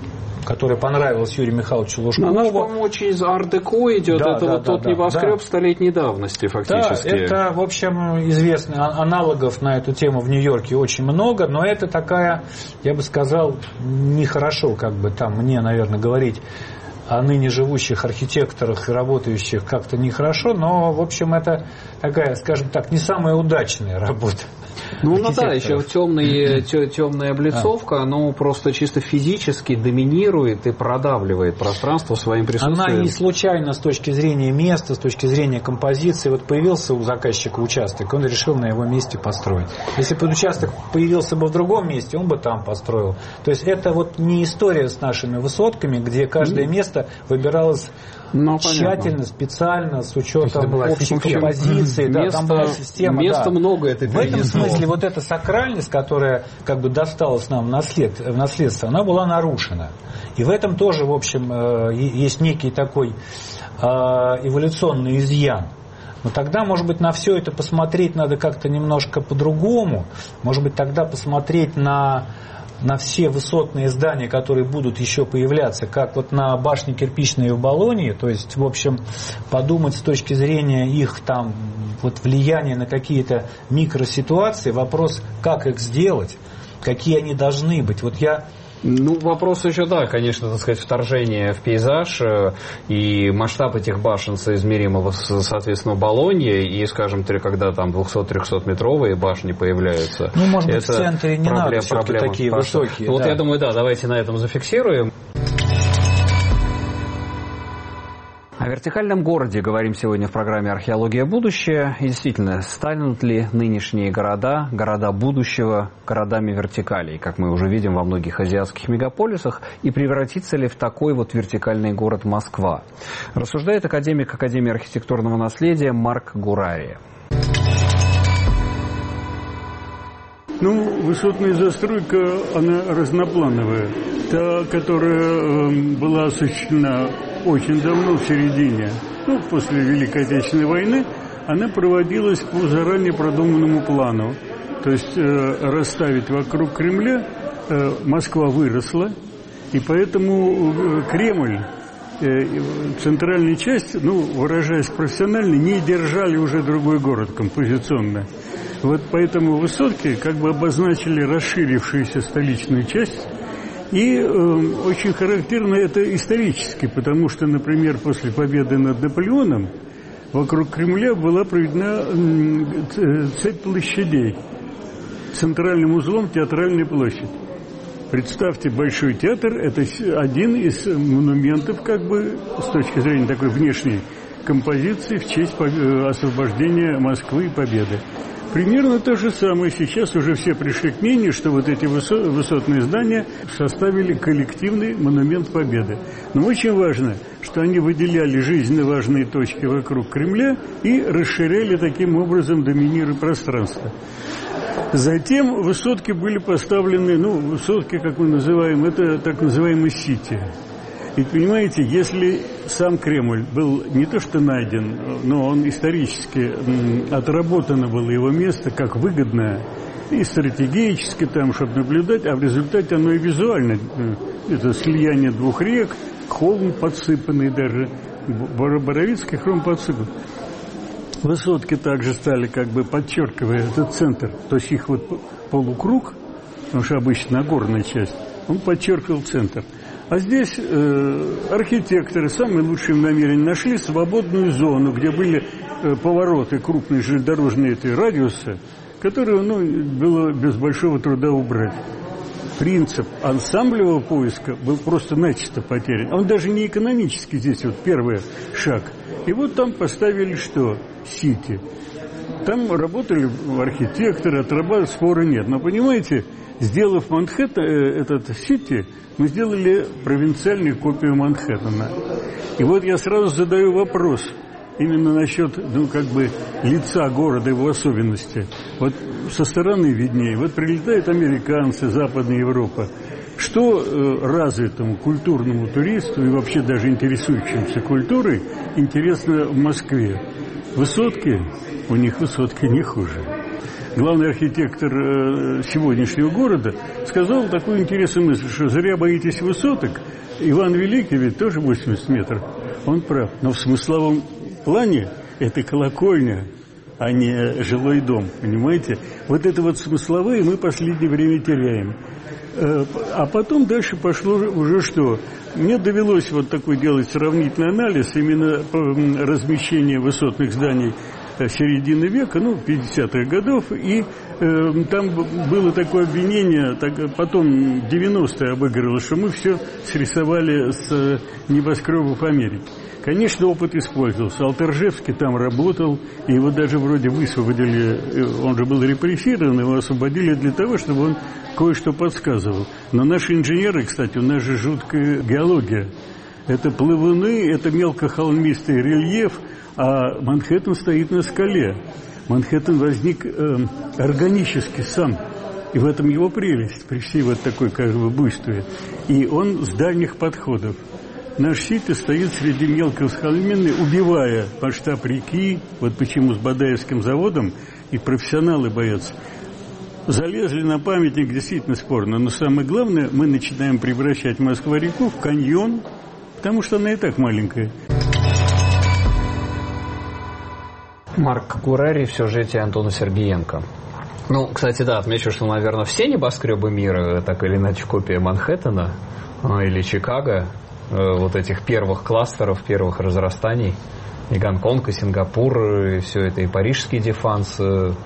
которая понравилась Юрию Михайловичу Лужкову. Она, по-моему, очень из ар-деко идет. Это тот небоскреб столетней давности, фактически. Да, это, в общем, известно. Аналогов на эту тему в Нью-Йорке очень много, но это такая, я бы сказал, нехорошо, как бы там мне, наверное, говорить о ныне живущих архитекторах и работающих как-то нехорошо, но, в общем, это такая, скажем так, не самая удачная работа. Ну да, еще темная облицовка, оно просто чисто физически доминирует и продавливает пространство своим присутствием. Она не случайно с точки зрения места, с точки зрения композиции. Вот появился у заказчика участок, он решил на его месте построить. Если бы участок появился бы в другом месте, он бы там построил. То есть это вот не история с нашими высотками, где каждое место выбиралось тщательно, специально, с учетом общей композиции. Да, там была система. Места много это в этом смысле вот эта сакральность, которая как бы досталась нам в наследство, она была нарушена. И в этом тоже, в общем, есть некий такой эволюционный изъян. Но тогда, может быть, на все это посмотреть надо как-то немножко по-другому. Может быть, тогда посмотреть на все высотные здания, которые будут еще появляться, как вот на башне кирпичной в Болонье, то есть, в общем, подумать с точки зрения их там вот влияния на какие-то микроситуации, вопрос, как их сделать, какие они должны быть. Вот я... Ну, вопрос еще, да, конечно, так сказать, вторжение в пейзаж и масштаб этих башен соизмеримого, соответственно, Болонье, и, скажем, когда там 200-300-метровые башни появляются. Ну, может быть, в центре не надо все-таки такие высокие. Вот я думаю, да, давайте на этом зафиксируем. О вертикальном городе говорим сегодня в программе «Археология. Будущее». И действительно, станут ли нынешние города будущего, городами вертикалей, как мы уже видим во многих азиатских мегаполисах, и превратится ли в такой вот вертикальный город Москва? Рассуждает академик Академии архитектурного наследия Марк Гурари. Ну, высотная застройка, она разноплановая. Та, которая была осуществлена очень давно, в середине, после Великой Отечественной войны, она проводилась по заранее продуманному плану. То есть расставить вокруг Кремля, Москва выросла, и поэтому Кремль, центральная часть, выражаясь профессионально, не держали уже другой город композиционно. Вот поэтому высотки как бы обозначили расширившуюся столичную часть. И очень характерно это исторически, потому что, например, после победы над Наполеоном вокруг Кремля была проведена цепь площадей. Центральным узлом Театральная площадь. Представьте, Большой театр – это один из монументов, как бы, с точки зрения такой внешней композиции в честь освобождения Москвы и победы. Примерно то же самое. Сейчас уже все пришли к мнению, что вот эти высотные здания составили коллективный монумент Победы. Но очень важно, что они выделяли жизненно важные точки вокруг Кремля и расширяли таким образом доминируя пространство. Затем высотки были поставлены, высотки, как мы называем, это так называемый сити. И понимаете, если сам Кремль был не то что найден, но он исторически отработано было его место как выгодное и стратегически там, чтобы наблюдать, а в результате оно и визуально, это слияние двух рек, холм подсыпанный даже, Боровицкий холм подсыпан. Высотки также стали как бы подчеркивая этот центр, то есть их вот полукруг, потому что обычно Нагорная часть, он подчеркивал центр. А здесь архитекторы самые лучшие намерения нашли свободную зону, где были повороты крупные железнодорожные радиусы, которые было без большого труда убрать. Принцип ансамблевого поиска был просто начисто потерян. Он даже не экономический здесь, вот первый шаг. И вот там поставили что? Сити. Там работали архитекторы, отрабатывали, спора нет. Но понимаете, сделав Манхэттен, этот Сити, мы сделали провинциальную копию Манхэттена. И вот я сразу задаю вопрос, именно насчет, лица города, его особенности. Вот со стороны виднее. Вот прилетают американцы, Западная Европа. Что развитому культурному туристу и вообще даже интересующимся культурой интересно в Москве? Высотки? У них высотки не хуже. главный архитектор сегодняшнего города, сказал такую интересную мысль, что зря боитесь высоток. Иван Великий ведь тоже 80 метров. Он прав. Но в смысловом плане это колокольня, а не жилой дом. Понимаете? Вот это вот смысловые мы в последнее время теряем. А потом дальше пошло уже что? Мне довелось вот такой делать сравнительный анализ именно размещения высотных зданий середины века, 50-х годов, и там было такое обвинение, потом 90-е обыгрывалось, что мы все срисовали с небоскребов Америки. Конечно, опыт использовался. Алтержевский там работал, и его даже вроде высвободили, он же был репрессирован, его освободили для того, чтобы он кое-что подсказывал. Но наши инженеры, кстати, у нас же жуткая геология. Это плавуны, это мелкохолмистый рельеф, а Манхэттен стоит на скале. Манхэттен возник органически сам. И в этом его прелесть, при всей вот такой буйстве. И он с дальних подходов. Наш Сити стоит среди мелкохолмины, убивая масштаб реки. Вот почему с Бадаевским заводом и профессионалы боятся. Залезли на памятник, действительно спорно. Но самое главное, мы начинаем превращать Москва-реку в каньон, потому что она и так маленькая. Марк Курари в сюжете Антона Сергеенко. Кстати, да, отмечу, что, наверное, все небоскребы мира так или иначе копия Манхэттена или Чикаго, вот этих первых кластеров, первых разрастаний. И Гонконг, и Сингапур, и все это, и парижский Дефанс,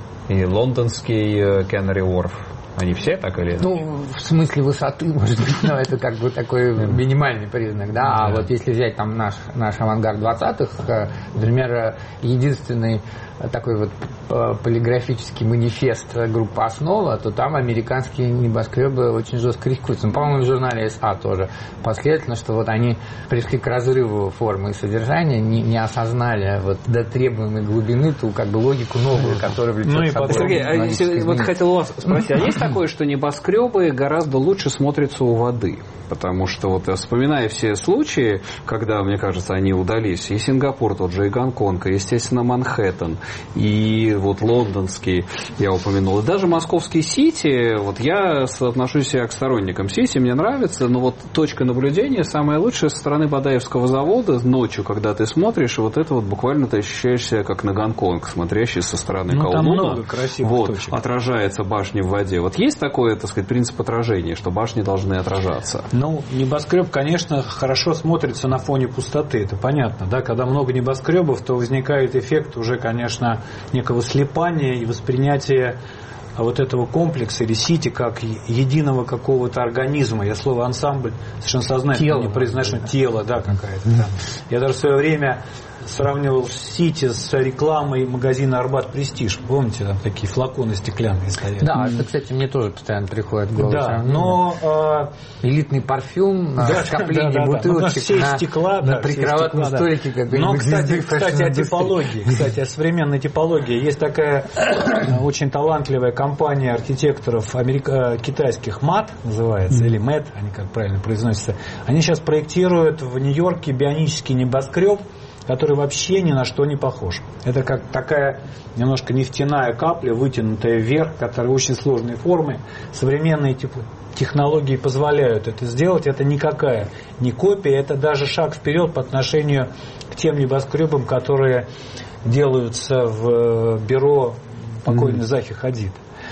и лондонский Кеннери Уорф. Они все так или иначе? В смысле высоты, может быть, но это такой минимальный признак, да. А вот если взять там наш авангард 20-х, например, единственный такой вот полиграфический манифест группы «Основа», то там американские небоскребы очень жестко критикуются. По-моему, в журнале СА тоже последовательно, что вот они пришли к разрыву формы и содержания, не осознали вот до требуемой глубины ту логику новую, которая влечет собой. Сергей, вот хотел у вас спросить, а есть такое, что небоскребы гораздо лучше смотрятся у воды? Потому что вот я вспоминаю все случаи, когда, мне кажется, они удались, и Сингапур тот же, и Гонконг, и, естественно, Манхэттен, и вот лондонский, я упомянул, и даже московский Сити, вот я отношусь к сторонникам Сити, мне нравится, но вот точка наблюдения самая лучшая со стороны Бадаевского завода ночью, когда ты смотришь, вот это вот буквально ты ощущаешься как на Гонконг, смотрящий со стороны Каолуна. Там много красивых точек. Отражается башня в воде. Вот есть такой, так сказать, принцип отражения, что башни должны отражаться? Небоскреб, конечно, хорошо смотрится на фоне пустоты, это понятно, да, когда много небоскребов, то возникает эффект уже, конечно, некого слипания и воспринятия вот этого комплекса или сити как единого какого-то организма. Я слово ансамбль совершенно сознательно не произношу. Тело, да, какая-то. Да. Я даже в свое время сравнивал Сити с рекламой магазина «Арбат Престиж». Помните, там такие флаконы стеклянные стоят? Да, это, кстати, мне тоже постоянно приходит в голову. Да, но... элитный парфюм, скопление бутылочек стекла, на прикроватном столике. Но, кстати, о типологии. Кстати, о современной типологии. Есть такая очень талантливая компания архитекторов китайских МАТ, называется, или МЭТ, они как правильно произносятся. Они сейчас проектируют в Нью-Йорке бионический небоскреб, который вообще ни на что не похож. Это как такая немножко нефтяная капля, вытянутая вверх, которая очень сложной формы. Современные технологии позволяют это сделать. Это никакая не копия, это даже шаг вперед по отношению к тем небоскребам, которые делаются в бюро покойной Захи Хадид.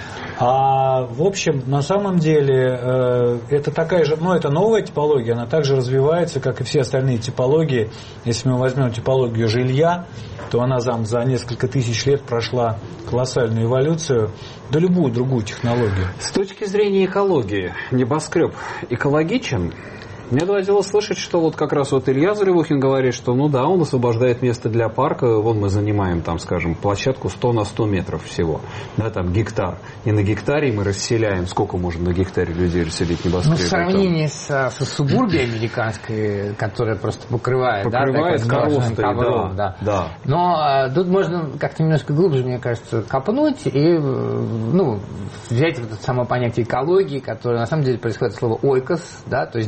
А в общем, на самом деле, это такая же, это новая типология, она также развивается, как и все остальные типологии. Если мы возьмем типологию жилья, то она за несколько тысяч лет прошла колоссальную эволюцию, да любую другую технологию. С точки зрения экологии, небоскреб экологичен? Мне доводилось слышать, что вот как раз вот Илья Заливухин говорит, что он освобождает место для парка, мы занимаем там, скажем, площадку 100 на 100 метров всего, да, там гектар. И на гектаре мы расселяем, сколько можно на гектаре людей расселить небоскреб? В сравнении со субурбией американской, которая просто покрывает коростой, ковром, да. Но тут можно как-то немножко глубже, мне кажется, копнуть и взять вот это само понятие экологии, которое на самом деле происходит от слова ойкос, да, то есть дом,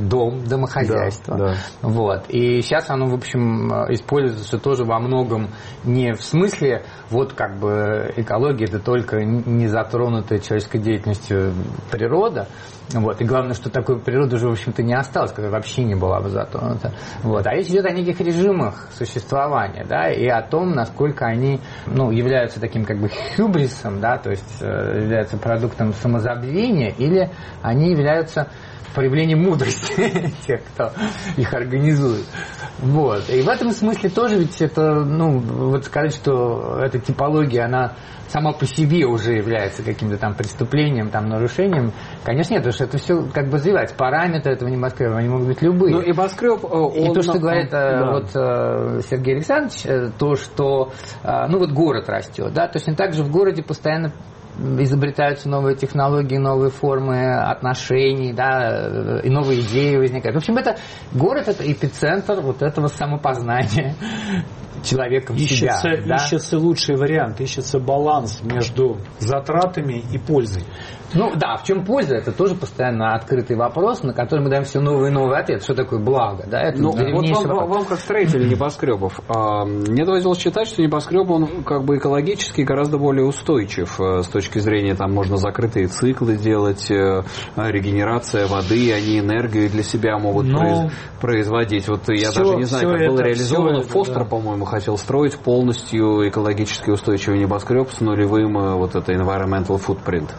домохозяйства. Да. Вот. И сейчас оно, в общем, используется тоже во многом не в смысле, вот как бы экология – это только не затронутая человеческой деятельностью природа. Вот. И главное, что такой природы уже, в общем-то, не осталось, которая вообще не была бы затронута. Вот. А речь идет о неких режимах существования, да, и о том, насколько они, ну, являются таким как бы хюбрисом, да, то есть являются продуктом самозабвения, или они являются проявлением мудрости тех, кто их организует. Вот. И в этом смысле тоже ведь это, ну, вот сказать, что эта типология, она сама по себе уже является каким-то там преступлением, там, нарушением, конечно, нет, потому что это все как бы развивается. Параметры этого небоскреба, они могут быть любые. Ну, небоскреб, и то, что говорит вот Сергей Александрович, то, что, ну, вот город растет, да, точно так же в городе постоянно изобретаются новые технологии, новые формы отношений, да, и новые идеи возникают. В общем, это город, это эпицентр вот этого самопознания человеком себя. Ищется лучший вариант, ищется баланс между затратами и пользой. Ну да, в чем польза? Это тоже постоянно открытый вопрос, на который мы даем все новые и новые ответы. Что такое благо? Да? Это вот вам как строители небоскребов, мне доводилось читать, что небоскреб, он как бы экологически гораздо более устойчив с точки зрения, там можно закрытые циклы делать, регенерация воды, они энергию для себя могут производить. Вот я даже не знаю, как было реализовано. Фостер, по-моему, хотел строить полностью экологически устойчивый небоскреб с нулевым вот это environmental footprint.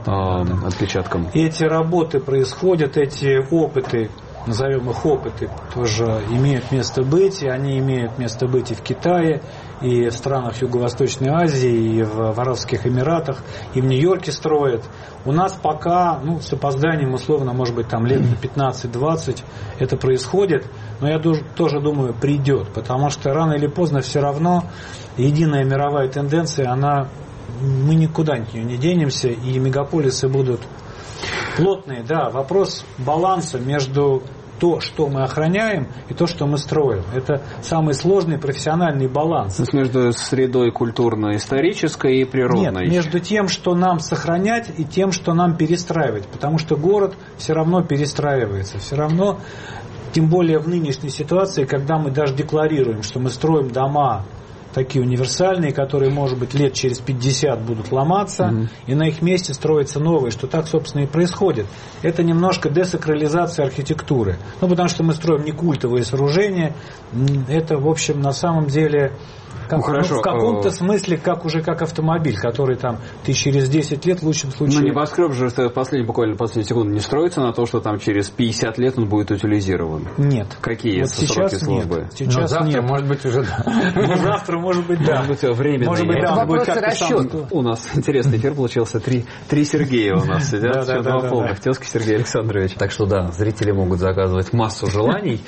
Отпечатком. Эти работы происходят, эти опыты, назовем их опыты, тоже имеют место быть, и они имеют место быть и в Китае, и в странах Юго-Восточной Азии, и в Арабских Эмиратах, и в Нью-Йорке строят. У нас пока, ну, с опозданием, условно, может быть, там лет на 15-20 это происходит, но я тоже думаю, придет, потому что рано или поздно все равно единая мировая тенденция, мы никуда от нее не денемся, и мегаполисы будут плотные. Да, вопрос баланса между то, что мы охраняем, и то, что мы строим. Это самый сложный профессиональный баланс. Между средой культурно-исторической и природной. Нет, между тем, что нам сохранять, и тем, что нам перестраивать. Потому что город все равно перестраивается. Все равно, тем более в нынешней ситуации, когда мы даже декларируем, что мы строим дома такие универсальные, которые, может быть, лет через 50 будут ломаться, и на их месте строятся новые, что так, собственно, и происходит. Это немножко десакрализация архитектуры. Ну, потому что мы строим не культовые сооружения, это, в общем, на самом деле... в каком-то смысле как автомобиль, который там ты через 10 лет в лучшем случае... Но небоскреб же буквально последние секунды не строится на то, что там через 50 лет он будет утилизирован. Нет. Какие вот сроки службы? Нет. Сейчас завтра, нет. Может быть, уже да. Завтра, может быть, да. Может быть, временно. Может быть, да. Вопрос расчета. У нас интересный эфир получился. Три Сергея у нас сидят. Два полных. Тезка Сергей Александрович. Так что да, зрители могут заказывать массу желаний.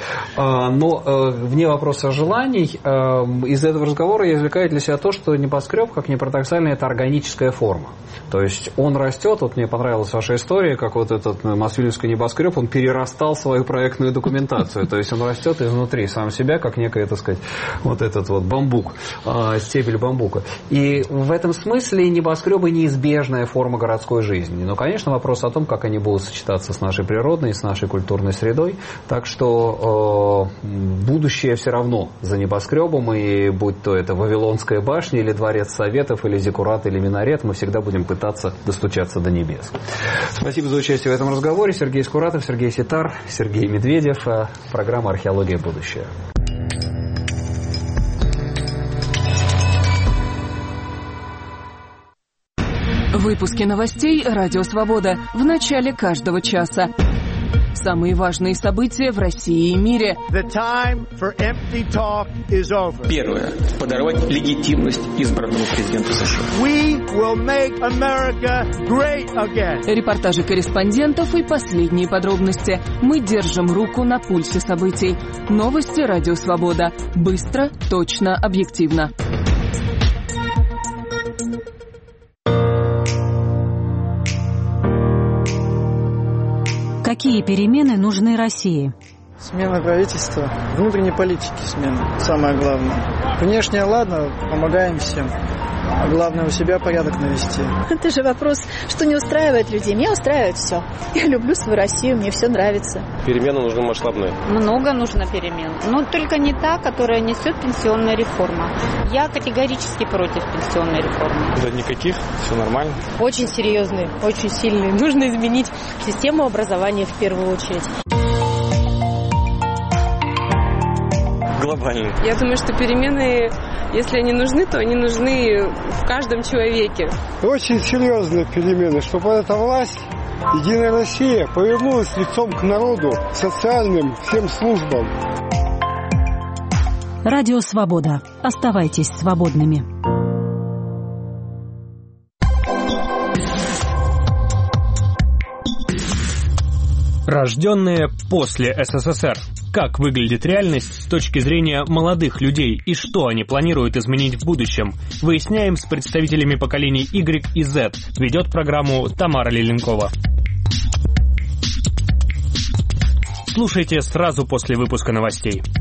Но вне вопроса желаний, из этого разговора я извлекаю для себя то, что небоскреб, как ни парадоксально, это органическая форма. То есть он растет, вот мне понравилась ваша история, как вот этот Мосфильмский небоскреб, он перерастал свою проектную документацию. То есть он растет изнутри сам себя, как некая, так сказать, вот этот вот бамбук, стебель бамбука. И в этом смысле небоскребы неизбежная форма городской жизни. Но, конечно, вопрос о том, как они будут сочетаться с нашей природной, с нашей культурной средой. Так что будущее все равно за небоскребом, и будь то это Вавилонская башня, или Дворец Советов, или Зиккурат, или Минарет, мы всегда будем пытаться достучаться до небес. Спасибо за участие в этом разговоре. Сергей Скуратов, Сергей Ситар, Сергей Медведев. Программа «Археология. Будущее». Выпуски новостей «Радио Свобода» в начале каждого часа. Самые важные события в России и мире. Первое. Подорвать легитимность избранного президента США. Репортажи корреспондентов и последние подробности. Мы держим руку на пульсе событий. Новости «Радио Свобода». Быстро, точно, объективно. Какие перемены нужны России? Смена правительства, внутренней политики смена, самое главное. Внешне, ладно, помогаем всем. Главное у себя порядок навести. Это же вопрос, что не устраивает людей. Меня устраивает все. Я люблю свою Россию, мне все нравится. Перемены нужны масштабные. Много нужно перемен. Но только не та, которая несет пенсионная реформа. Я категорически против пенсионной реформы. Да никаких, все нормально. Очень серьезные, очень сильные. Нужно изменить систему образования в первую очередь. Глобально. Я думаю, что перемены, если они нужны, то они нужны в каждом человеке. Очень серьезные перемены, чтобы эта власть, Единая Россия, повернулась лицом к народу, социальным всем службам. Радио «Свобода». Оставайтесь свободными. Рожденные после СССР. Как выглядит реальность с точки зрения молодых людей и что они планируют изменить в будущем, выясняем с представителями поколений Y и Z. Ведет программу Тамара Леленкова. Слушайте сразу после выпуска новостей.